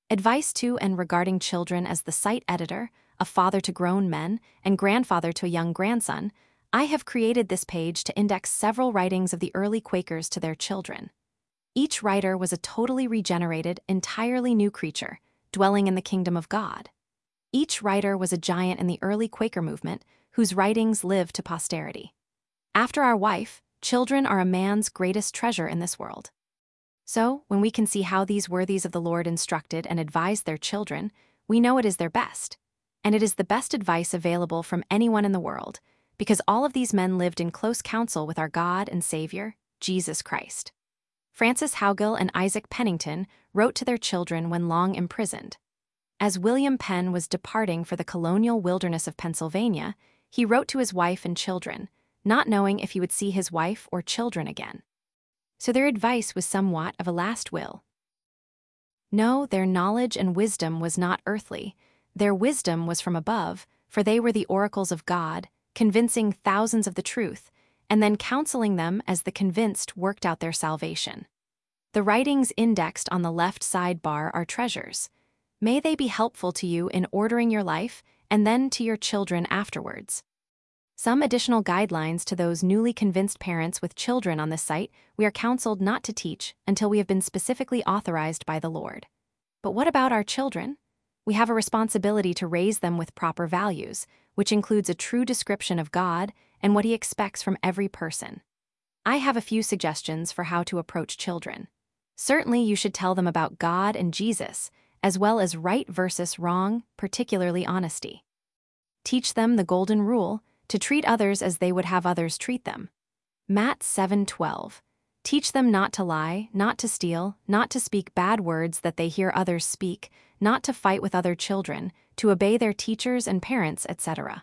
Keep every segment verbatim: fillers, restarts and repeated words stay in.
Advice to and regarding children as the site editor, a father to grown men, and grandfather to a young grandson, I have created this page to index several writings of the early Quakers to their children. Each writer was a totally regenerated, entirely new creature, dwelling in the kingdom of God. Each writer was a giant in the early Quaker movement, whose writings live to posterity. After our wife, children are a man's greatest treasure in this world. So, when we can see how these worthies of the Lord instructed and advised their children, we know it is their best. And it is the best advice available from anyone in the world, because all of these men lived in close counsel with our God and Savior, Jesus Christ. Francis Haugill and Isaac Pennington wrote to their children when long imprisoned. As William Penn was departing for the colonial wilderness of Pennsylvania, he wrote to his wife and children, not knowing if he would see his wife or children again. So their advice was somewhat of a last will. No, their knowledge and wisdom was not earthly. Their wisdom was from above, for they were the oracles of God, convincing thousands of the truth, and then counseling them as the convinced worked out their salvation. The writings indexed on the left sidebar are treasures. May they be helpful to you in ordering your life and then to your children afterwards. Some additional guidelines to those newly convinced parents with children on this site we are counseled not to teach until we have been specifically authorized by the Lord. But what about our children? We have a responsibility to raise them with proper values, which includes a true description of God and what He expects from every person. I have a few suggestions for how to approach children. Certainly, you should tell them about God and Jesus, as well as right versus wrong, particularly honesty. Teach them the golden rule, to treat others as they would have others treat them. Matt seven twelve. Teach them not to lie, not to steal, not to speak bad words that they hear others speak, not to fight with other children, to obey their teachers and parents, et cetera.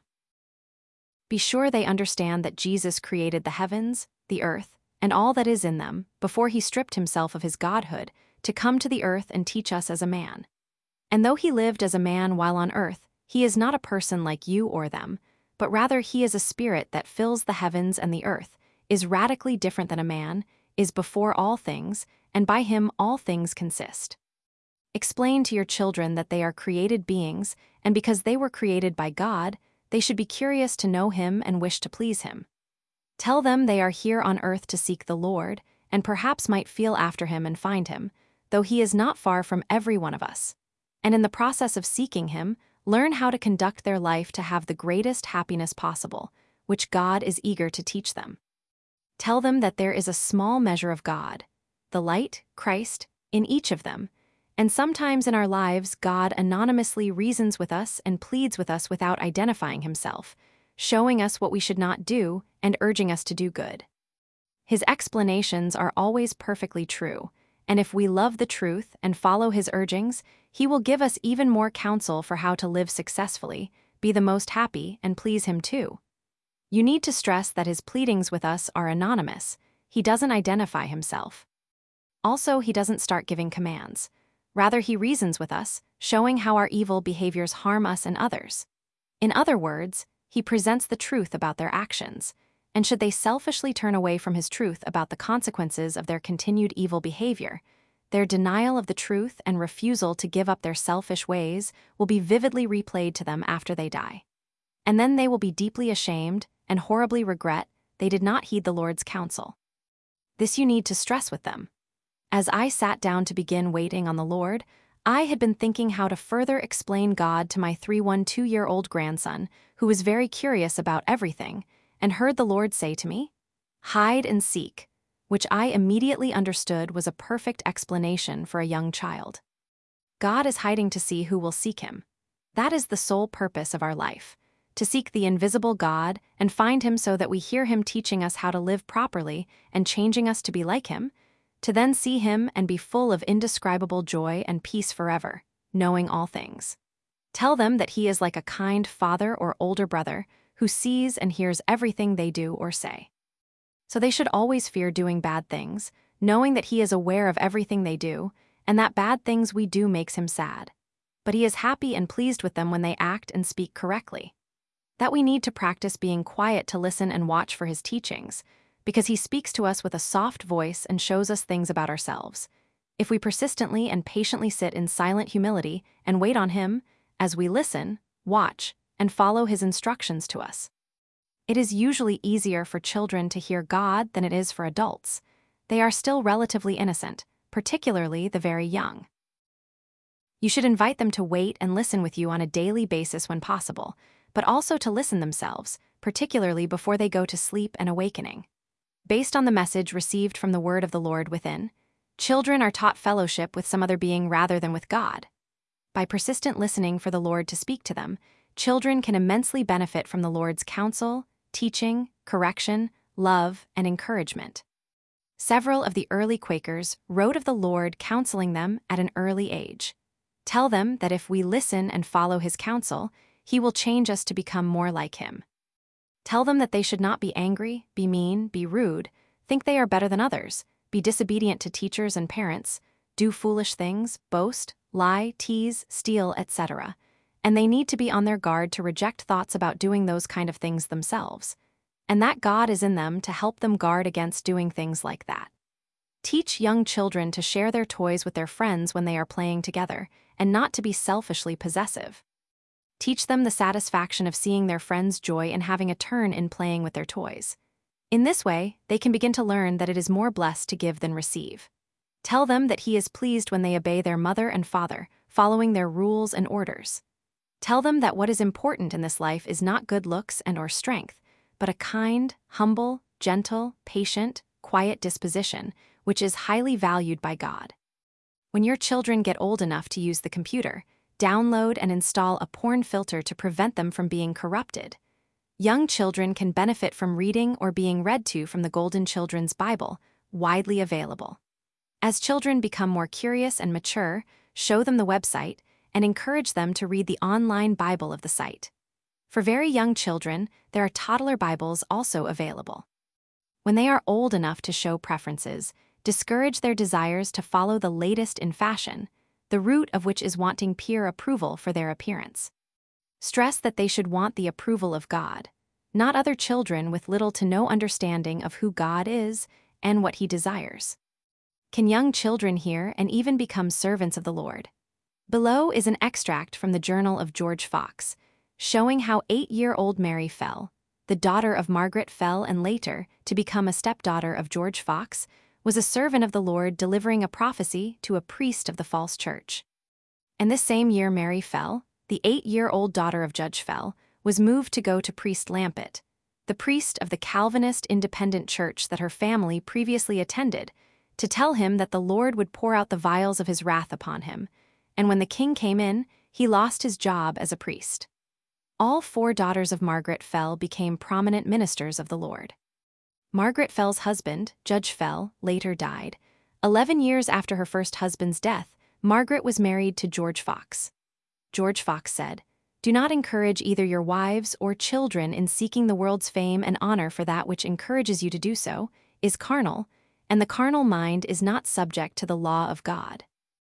Be sure they understand that Jesus created the heavens, the earth, and all that is in them, before He stripped Himself of His godhood, to come to the earth and teach us as a man. And though He lived as a man while on earth, He is not a person like you or them, but rather He is a spirit that fills the heavens and the earth, is radically different than a man, is before all things, and by Him all things consist. Explain to your children that they are created beings, and because they were created by God, they should be curious to know Him and wish to please Him. Tell them they are here on earth to seek the Lord, and perhaps might feel after Him and find Him, though He is not far from every one of us. And in the process of seeking Him, learn how to conduct their life to have the greatest happiness possible, which God is eager to teach them. Tell them that there is a small measure of God, the light, Christ, in each of them, and sometimes in our lives God anonymously reasons with us and pleads with us without identifying Himself, showing us what we should not do and urging us to do good. His explanations are always perfectly true, and if we love the truth and follow His urgings, He will give us even more counsel for how to live successfully, be the most happy, and please Him too. You need to stress that His pleadings with us are anonymous. He doesn't identify Himself. Also, He doesn't start giving commands. Rather, He reasons with us, showing how our evil behaviors harm us and others. In other words, He presents the truth about their actions, and should they selfishly turn away from His truth about the consequences of their continued evil behavior, their denial of the truth and refusal to give up their selfish ways will be vividly replayed to them after they die. And then they will be deeply ashamed and horribly regret they did not heed the Lord's counsel. This you need to stress with them. As I sat down to begin waiting on the Lord, I had been thinking how to further explain God to my three one two-year-old grandson, who was very curious about everything, and heard the Lord say to me, "Hide and seek," which I immediately understood was a perfect explanation for a young child. God is hiding to see who will seek Him. That is the sole purpose of our life, to seek the invisible God and find Him so that we hear Him teaching us how to live properly and changing us to be like Him, to then see Him and be full of indescribable joy and peace forever, knowing all things. Tell them that He is like a kind father or older brother who sees and hears everything they do or say. So they should always fear doing bad things, knowing that He is aware of everything they do, and that bad things we do makes Him sad. But He is happy and pleased with them when they act and speak correctly. That we need to practice being quiet to listen and watch for His teachings, because He speaks to us with a soft voice and shows us things about ourselves. If we persistently and patiently sit in silent humility and wait on Him, as we listen, watch, and follow His instructions to us. It is usually easier for children to hear God than it is for adults. They are still relatively innocent, particularly the very young. You should invite them to wait and listen with you on a daily basis when possible, but also to listen themselves, particularly before they go to sleep and awakening. Based on the message received from the word of the Lord within, children are taught fellowship with some other being rather than with God. By persistent listening for the Lord to speak to them, children can immensely benefit from the Lord's counsel, teaching, correction, love, and encouragement. Several of the early Quakers wrote of the Lord counseling them at an early age. Tell them that if we listen and follow His counsel, He will change us to become more like Him. Tell them that they should not be angry, be mean, be rude, think they are better than others, be disobedient to teachers and parents, do foolish things, boast, lie, tease, steal, et cetera, and they need to be on their guard to reject thoughts about doing those kind of things themselves, and that God is in them to help them guard against doing things like that. Teach young children to share their toys with their friends when they are playing together, and not to be selfishly possessive. Teach them the satisfaction of seeing their friends' joy in having a turn in playing with their toys. In this way, they can begin to learn that it is more blessed to give than receive. Tell them that He is pleased when they obey their mother and father, following their rules and orders. Tell them that what is important in this life is not good looks and or strength, but a kind, humble, gentle, patient, quiet disposition, which is highly valued by God. When your children get old enough to use the computer, download and install a porn filter to prevent them from being corrupted. Young children can benefit from reading or being read to from the Golden Children's Bible, widely available. As children become more curious and mature, show them the website and encourage them to read the online Bible of the site. For very young children, there are toddler Bibles also available. When they are old enough to show preferences, discourage their desires to follow the latest in fashion, the root of which is wanting peer approval for their appearance. Stress that they should want the approval of God, not other children with little to no understanding of who God is and what He desires. Can young children hear and even become servants of the Lord? Below is an extract from the journal of George Fox, showing how eight-year-old Mary Fell, the daughter of Margaret Fell and later to become a stepdaughter of George Fox, was a servant of the Lord delivering a prophecy to a priest of the false church. And this same year Mary Fell, the eight-year-old daughter of Judge Fell, was moved to go to Priest Lampett, the priest of the Calvinist independent church that her family previously attended, to tell him that the Lord would pour out the vials of His wrath upon him, and when the king came in, he lost his job as a priest. All four daughters of Margaret Fell became prominent ministers of the Lord. Margaret Fell's husband, Judge Fell, later died. Eleven years after her first husband's death, Margaret was married to George Fox. George Fox said, "Do not encourage either your wives or children in seeking the world's fame and honor, for that which encourages you to do so is carnal, and the carnal mind is not subject to the law of God."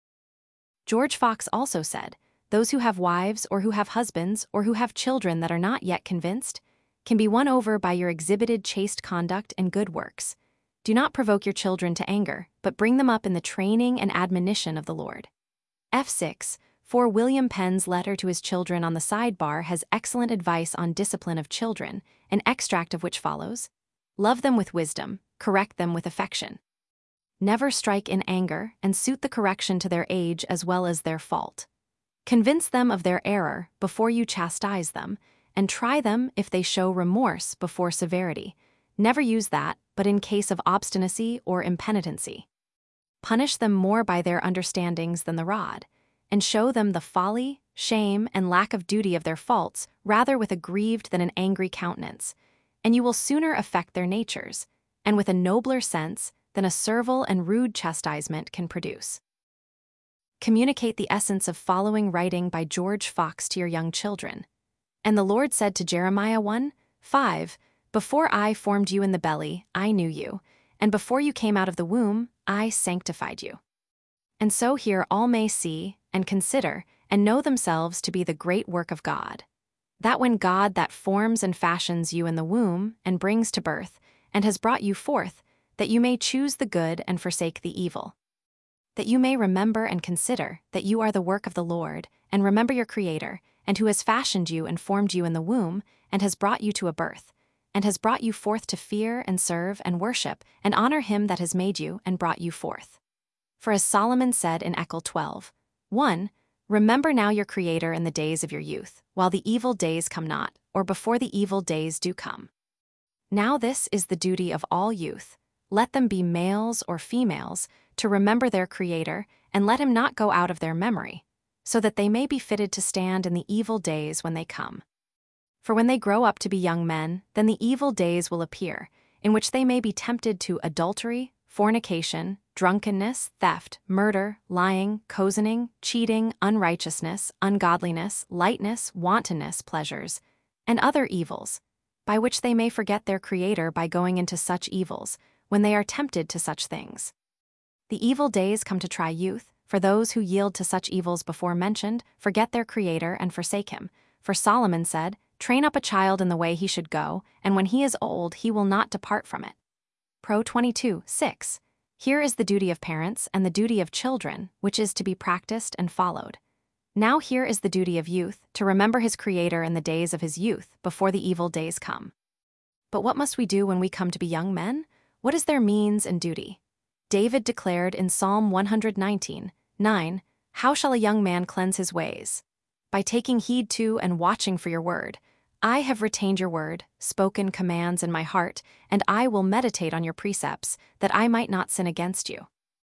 George Fox also said, "Those who have wives or who have husbands or who have children that are not yet convinced can be won over by your exhibited chaste conduct and good works. Do not provoke your children to anger, but bring them up in the training and admonition of the Lord." F six, for William Penn's letter to his children on the sidebar has excellent advice on discipline of children, an extract of which follows: "Love them with wisdom, correct them with affection. Never strike in anger, and suit the correction to their age as well as their fault. Convince them of their error before you chastise them, and try them if they show remorse before severity. Never use that, but in case of obstinacy or impenitency. Punish them more by their understandings than the rod, and show them the folly, shame, and lack of duty of their faults rather with a grieved than an angry countenance, and you will sooner affect their natures, and with a nobler sense than a servile and rude chastisement can produce." Communicate the essence of following writing by George Fox to your young children. And the Lord said to Jeremiah one five, "Before I formed you in the belly, I knew you, and before you came out of the womb, I sanctified you." And so here all may see, and consider, and know themselves to be the great work of God. That when God that forms and fashions you in the womb, and brings to birth, and has brought you forth, that you may choose the good and forsake the evil. that you may remember and consider that you are the work of the Lord, and remember your Creator, and who has fashioned you and formed you in the womb, and has brought you to a birth, and has brought you forth to fear and serve and worship, and honor him that has made you and brought you forth. For as Solomon said in Eccle twelve, one, remember now your Creator in the days of your youth, while the evil days come not, or before the evil days do come. Now this is the duty of all youth, let them be males or females, to remember their Creator, and let him not go out of their memory, so that they may be fitted to stand in the evil days when they come. For when they grow up to be young men, then the evil days will appear, in which they may be tempted to adultery, fornication, drunkenness, theft, murder, lying, cozening, cheating, unrighteousness, ungodliness, lightness, wantonness, pleasures, and other evils, by which they may forget their Creator by going into such evils, when they are tempted to such things. The evil days come to try youth, for those who yield to such evils before mentioned forget their Creator and forsake him. For Solomon said, train up a child in the way he should go, and when he is old he will not depart from it. Pro twenty-two, six. Here is the duty of parents and the duty of children, which is to be practiced and followed. Now here is the duty of youth, to remember his Creator in the days of his youth, before the evil days come. But what must we do when we come to be young men? What is their means and duty? David declared in Psalm one nineteen, nine, how shall a young man cleanse his ways? By taking heed to and watching for your word. I have retained your word, spoken commands in my heart, and I will meditate on your precepts, that I might not sin against you.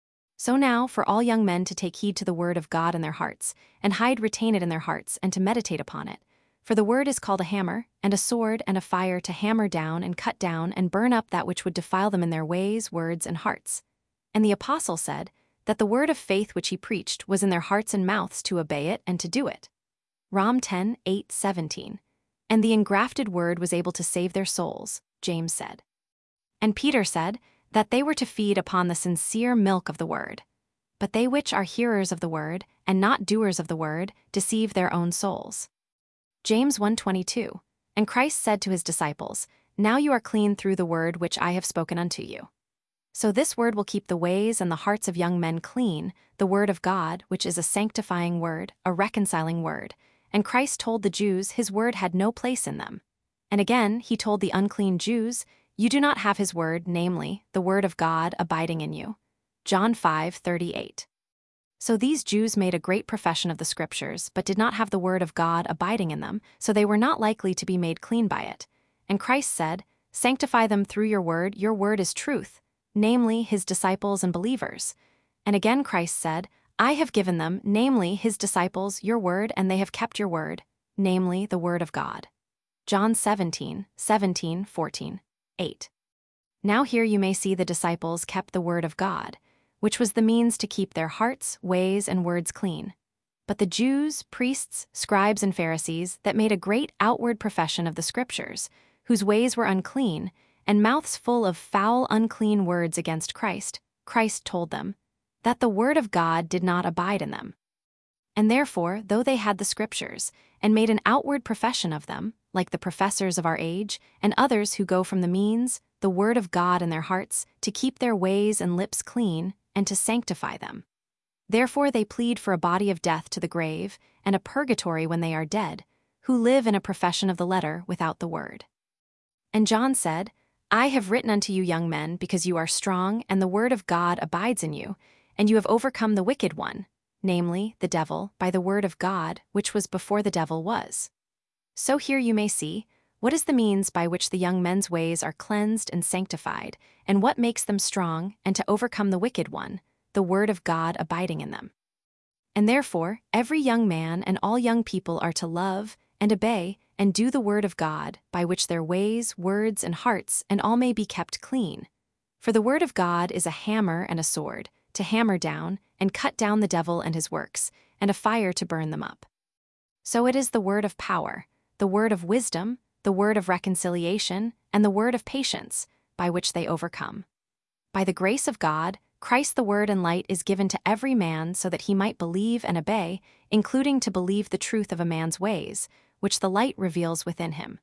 So now, for all young men to take heed to the word of God in their hearts, and hide retain it in their hearts, and to meditate upon it. For the word is called a hammer, and a sword, and a fire to hammer down and cut down and burn up that which would defile them in their ways, words, and hearts. And the apostle said, that the word of faith which he preached was in their hearts and mouths to obey it and to do it. Rom ten, eight, seventeen. And the engrafted word was able to save their souls, James said. And Peter said, that they were to feed upon the sincere milk of the word. But they which are hearers of the word, and not doers of the word, deceive their own souls. James one twenty-two. And Christ said to his disciples, now you are clean through the word which I have spoken unto you. So this word will keep the ways and the hearts of young men clean, the word of God, which is a sanctifying word, a reconciling word. And Christ told the Jews his word had no place in them. And again he told the unclean Jews, you do not have his word, namely, the word of God abiding in you. John five, thirty-eight. So these Jews made a great profession of the Scriptures, but did not have the word of God abiding in them, so they were not likely to be made clean by it. And Christ said, sanctify them through your word, your word is truth, namely, his disciples and believers. And again Christ said, I have given them, namely, his disciples, your word, and they have kept your word, namely, the word of God. John seventeen, seventeen, fourteen, eight. Now here you may see the disciples kept the word of God, which was the means to keep their hearts, ways, and words clean. But the Jews, priests, scribes, and Pharisees that made a great outward profession of the Scriptures, whose ways were unclean, and mouths full of foul, unclean words against Christ, Christ told them, that the word of God did not abide in them. And therefore, though they had the Scriptures, and made an outward profession of them, like the professors of our age, and others who go from the means, the word of God in their hearts, to keep their ways and lips clean, and to sanctify them. Therefore they plead for a body of death to the grave, and a purgatory when they are dead, who live in a profession of the letter without the word. And John said, I have written unto you young men, because you are strong, and the word of God abides in you, and you have overcome the wicked one, namely, the devil, by the word of God, which was before the devil was. So here you may see, what is the means by which the young men's ways are cleansed and sanctified, and what makes them strong, and to overcome the wicked one, the word of God abiding in them. And therefore, every young man and all young people are to love, and obey, and do the word of God, by which their ways, words, and hearts, and all may be kept clean. For the word of God is a hammer and a sword, to hammer down, and cut down the devil and his works, and a fire to burn them up. So it is the word of power, the word of wisdom, the word of reconciliation, and the word of patience, by which they overcome. By the grace of God, Christ the word and light is given to every man so that he might believe and obey, including to believe the truth of a man's ways, which the light reveals within him.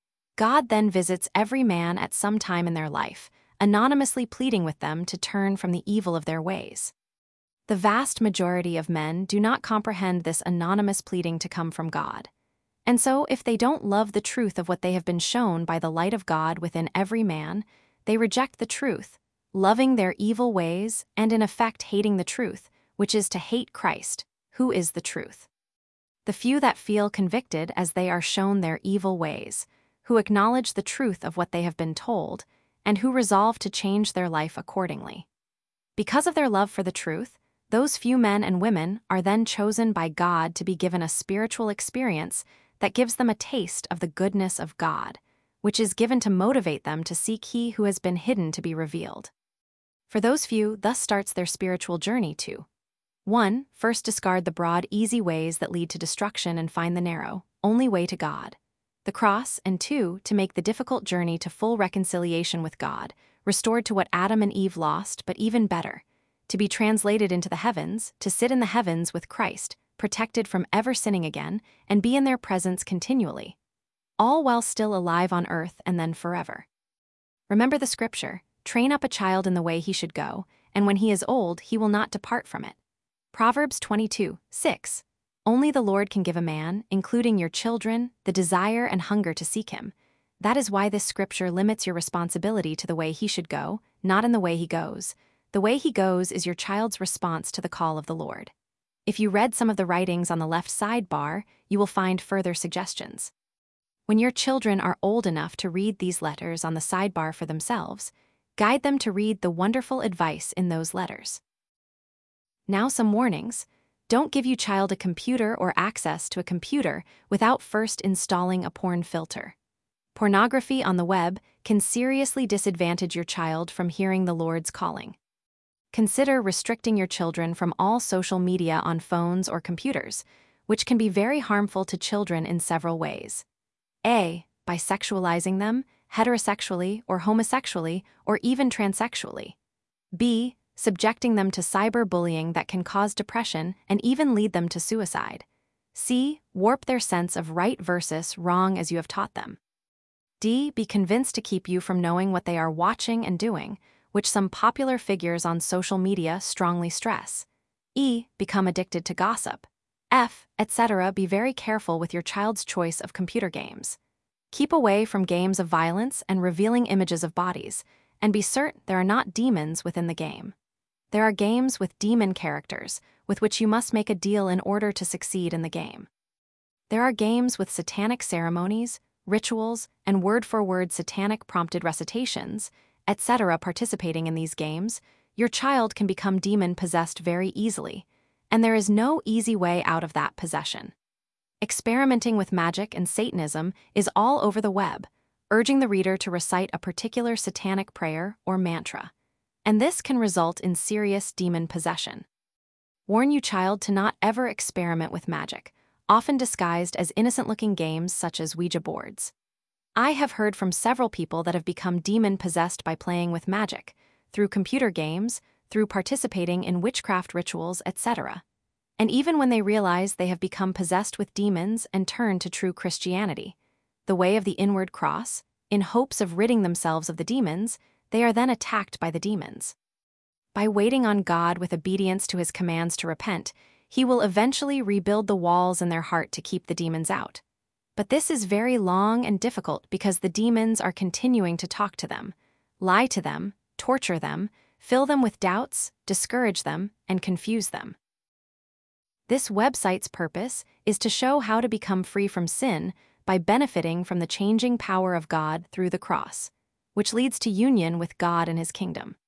God then visits every man at some time in their life, anonymously pleading with them to turn from the evil of their ways. The vast majority of men do not comprehend this anonymous pleading to come from God. And so, if they don't love the truth of what they have been shown by the light of God within every man, they reject the truth, loving their evil ways and in effect hating the truth, which is to hate Christ, who is the truth. The few that feel convicted as they are shown their evil ways, who acknowledge the truth of what they have been told, and who resolve to change their life accordingly. Because of their love for the truth, those few men and women are then chosen by God to be given a spiritual experience that gives them a taste of the goodness of God, which is given to motivate them to seek He who has been hidden to be revealed. For those few, thus starts their spiritual journey to one. First discard the broad, easy ways that lead to destruction and find the narrow, only way to God, the cross, and two. To make the difficult journey to full reconciliation with God, restored to what Adam and Eve lost, but even better, to be translated into the heavens, to sit in the heavens with Christ, protected from ever sinning again, and be in their presence continually, all while still alive on earth and then forever. Remember the scripture, train up a child in the way he should go, and when he is old, he will not depart from it. Proverbs twenty-two, six. Only the Lord can give a man, including your children, the desire and hunger to seek Him. That is why this scripture limits your responsibility to the way he should go, not in the way he goes. The way he goes is your child's response to the call of the Lord. If you read some of the writings on the left sidebar, you will find further suggestions. When your children are old enough to read these letters on the sidebar for themselves, guide them to read the wonderful advice in those letters. Now some warnings. Don't give your child a computer or access to a computer without first installing a porn filter. Pornography on the web can seriously disadvantage your child from hearing the Lord's calling. Consider restricting your children from all social media on phones or computers, which can be very harmful to children in several ways. A. By sexualizing them, heterosexually or homosexually, or even transsexually. B. Subjecting them to cyberbullying that can cause depression and even lead them to suicide. C. Warp their sense of right versus wrong as you have taught them. D. Be convinced to keep you from knowing what they are watching and doing, which some popular figures on social media strongly stress. E. Become addicted to gossip. F. et cetera. Be very careful with your child's choice of computer games. Keep away from games of violence and revealing images of bodies, and be certain there are not demons within the game. There are games with demon characters, with which you must make a deal in order to succeed in the game. There are games with satanic ceremonies, rituals, and word-for-word satanic prompted recitations, et cetera. Participating in these games, your child can become demon-possessed very easily, and there is no easy way out of that possession. Experimenting with magic and Satanism is all over the web, urging the reader to recite a particular satanic prayer or mantra, and this can result in serious demon possession. Warn your child to not ever experiment with magic, often disguised as innocent-looking games such as Ouija boards. I have heard from several people that have become demon-possessed by playing with magic, through computer games, through participating in witchcraft rituals, et cetera. And even when they realize they have become possessed with demons and turn to true Christianity, the way of the inward cross, in hopes of ridding themselves of the demons, they are then attacked by the demons. By waiting on God with obedience to His commands to repent, He will eventually rebuild the walls in their heart to keep the demons out. But this is very long and difficult because the demons are continuing to talk to them, lie to them, torture them, fill them with doubts, discourage them, and confuse them. This website's purpose is to show how to become free from sin by benefiting from the changing power of God through the cross, which leads to union with God and His kingdom.